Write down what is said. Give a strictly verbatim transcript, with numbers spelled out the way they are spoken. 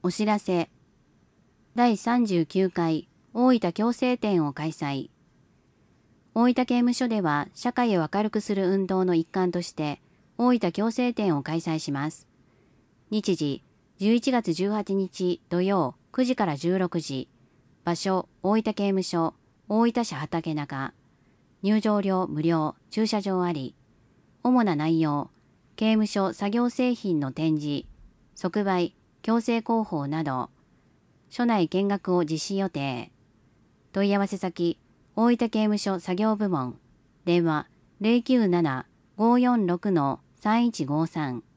お知らせ。だいさんじゅうきゅうかい大分共生展を開催。大分刑務所では社会を明るくする運動の一環として大分共生展を開催します。日時じゅういちがつじゅうはちにち土曜くじからじゅうろくじ。場所大分刑務所大分市畑中。入場料無料、駐車場あり。主な内容、刑務所作業製品の展示、即売、強制広報など。所内見学を実施予定。問い合わせ先、大分刑務所作業部門。電話ゼロきゅうなな ごーよんろくのさんいちごさん。